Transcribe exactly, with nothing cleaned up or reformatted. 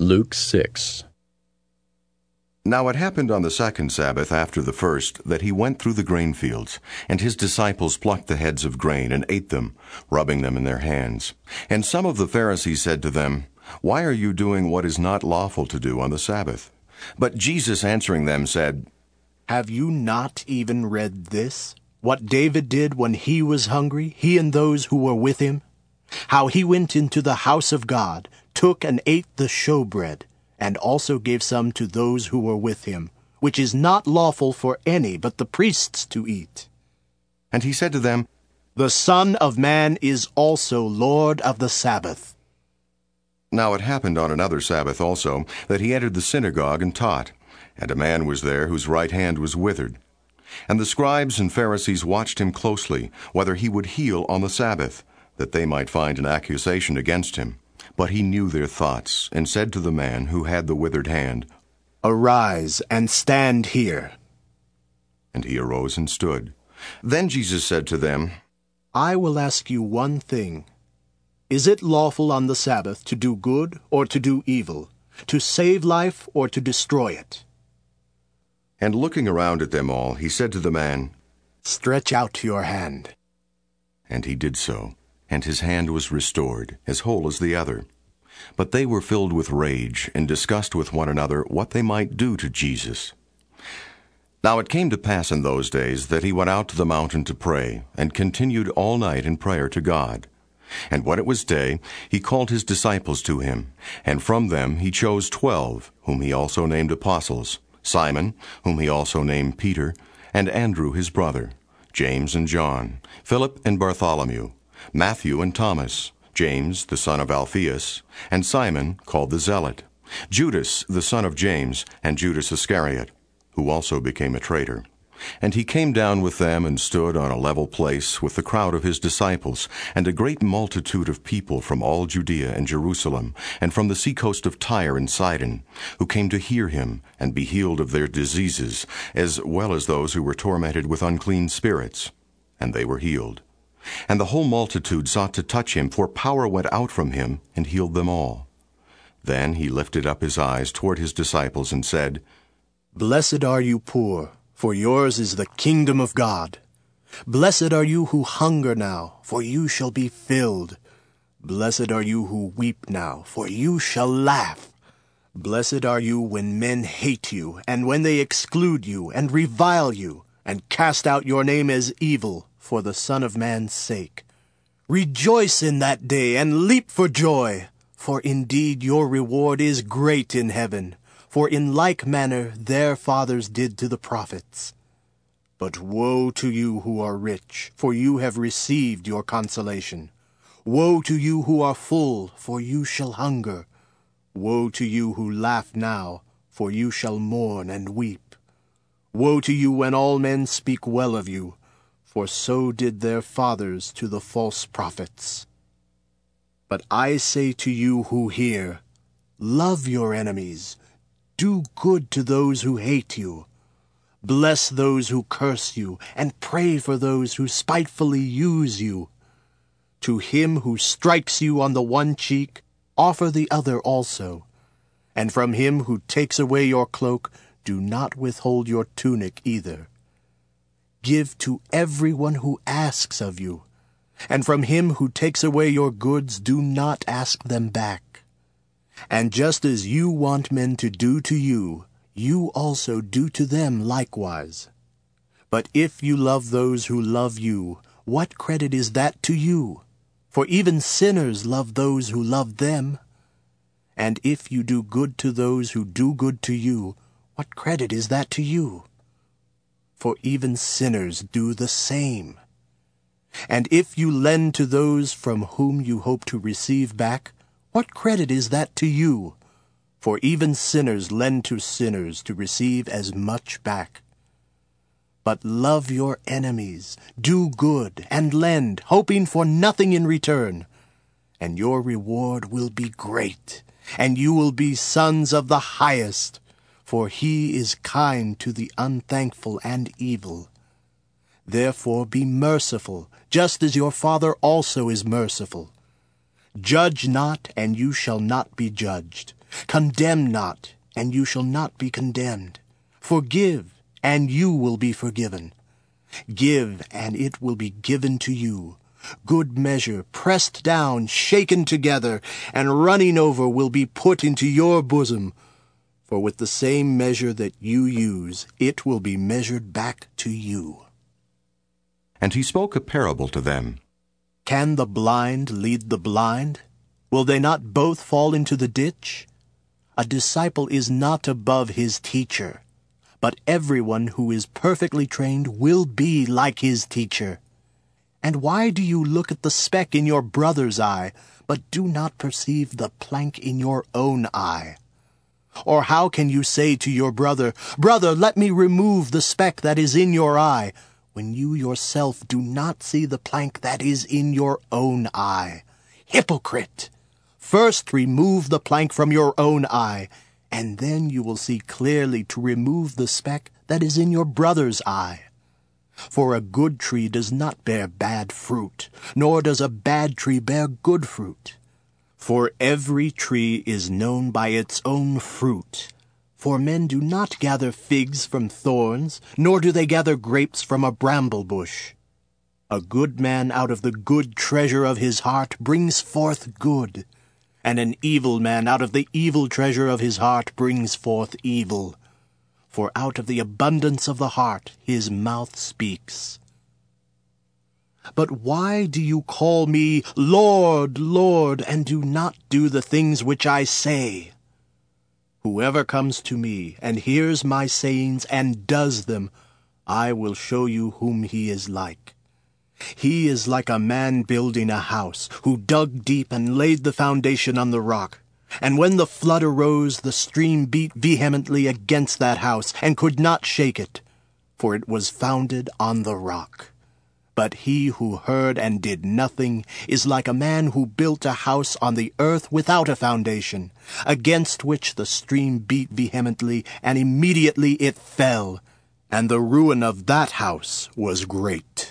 Luke six. Now it happened on the second Sabbath after the first that he went through the grain fields, and his disciples plucked the heads of grain and ate them, rubbing them in their hands. And some of the Pharisees said to them, "Why are you doing what is not lawful to do on the Sabbath?" But Jesus answering them said, Have you not even read this? What David did when he was hungry, he and those who were with him? How he went into the house of God, took and ate the showbread, and also gave some to those who were with him, which is not lawful for any but the priests to eat. And he said to them, The Son of Man is also Lord of the Sabbath. Now it happened on another Sabbath also that he entered the synagogue and taught, and a man was there whose right hand was withered. And the scribes and Pharisees watched him closely, whether he would heal on the Sabbath, that they might find an accusation against him. But he knew their thoughts, and said to the man who had the withered hand, Arise and stand here. And he arose and stood. Then Jesus said to them, I will ask you one thing. Is it lawful on the Sabbath to do good or to do evil, to save life or to destroy it? And looking around at them all, he said to the man, Stretch out your hand. And he did so, and his hand was restored, as whole as the other. But they were filled with rage, and discussed with one another what they might do to Jesus. Now it came to pass in those days that he went out to the mountain to pray, and continued all night in prayer to God. And when it was day, he called his disciples to him, and from them he chose twelve, whom he also named apostles, Simon, whom he also named Peter, and Andrew his brother, James and John, Philip and Bartholomew, Matthew and Thomas, James the son of Alphaeus, and Simon called the Zealot, Judas the son of James, and Judas Iscariot, who also became a traitor. And he came down with them and stood on a level place with the crowd of his disciples, and a great multitude of people from all Judea and Jerusalem, and from the seacoast of Tyre and Sidon, who came to hear him and be healed of their diseases, as well as those who were tormented with unclean spirits. And they were healed. And the whole multitude sought to touch him, for power went out from him and healed them all. Then he lifted up his eyes toward his disciples and said, Blessed are you poor, for yours is the kingdom of God. Blessed are you who hunger now, for you shall be filled. Blessed are you who weep now, for you shall laugh. Blessed are you when men hate you, and when they exclude you, and revile you, and cast out your name as evil, for the Son of Man's sake. Rejoice in that day, and leap for joy, for indeed your reward is great in heaven. For in like manner their fathers did to the prophets. But woe to you who are rich, for you have received your consolation. Woe to you who are full, for you shall hunger. Woe to you who laugh now, for you shall mourn and weep. Woe to you when all men speak well of you, for so did their fathers to the false prophets. But I say to you who hear, love your enemies. Do good to those who hate you. Bless those who curse you, and pray for those who spitefully use you. To him who strikes you on the one cheek, offer the other also. And from him who takes away your cloak, do not withhold your tunic either. Give to everyone who asks of you, and from him who takes away your goods, do not ask them back. And just as you want men to do to you, you also do to them likewise. But if you love those who love you, what credit is that to you? For even sinners love those who love them. And if you do good to those who do good to you, what credit is that to you? For even sinners do the same. And if you lend to those from whom you hope to receive back, what credit is that to you? For even sinners lend to sinners to receive as much back. But love your enemies, do good, and lend, hoping for nothing in return. And your reward will be great, and you will be sons of the highest, for he is kind to the unthankful and evil. Therefore be merciful, just as your Father also is merciful. Judge not, and you shall not be judged. Condemn not, and you shall not be condemned. Forgive, and you will be forgiven. Give, and it will be given to you. Good measure, pressed down, shaken together, and running over will be put into your bosom. For with the same measure that you use, it will be measured back to you. And he spoke a parable to them. Can the blind lead the blind? Will they not both fall into the ditch? A disciple is not above his teacher, but everyone who is perfectly trained will be like his teacher. And why do you look at the speck in your brother's eye, but do not perceive the plank in your own eye? Or how can you say to your brother, Brother, let me remove the speck that is in your eye, when you yourself do not see the plank that is in your own eye? Hypocrite! First remove the plank from your own eye, and then you will see clearly to remove the speck that is in your brother's eye. For a good tree does not bear bad fruit, nor does a bad tree bear good fruit. For every tree is known by its own fruit. For men do not gather figs from thorns, nor do they gather grapes from a bramble bush. A good man out of the good treasure of his heart brings forth good, and an evil man out of the evil treasure of his heart brings forth evil. For out of the abundance of the heart his mouth speaks. But why do you call me Lord, Lord, and do not do the things which I say? Whoever comes to me and hears my sayings and does them, I will show you whom he is like. He is like a man building a house, who dug deep and laid the foundation on the rock. And when the flood arose, the stream beat vehemently against that house, and could not shake it, for it was founded on the rock. But he who heard and did nothing is like a man who built a house on the earth without a foundation, against which the stream beat vehemently, and immediately it fell, and the ruin of that house was great.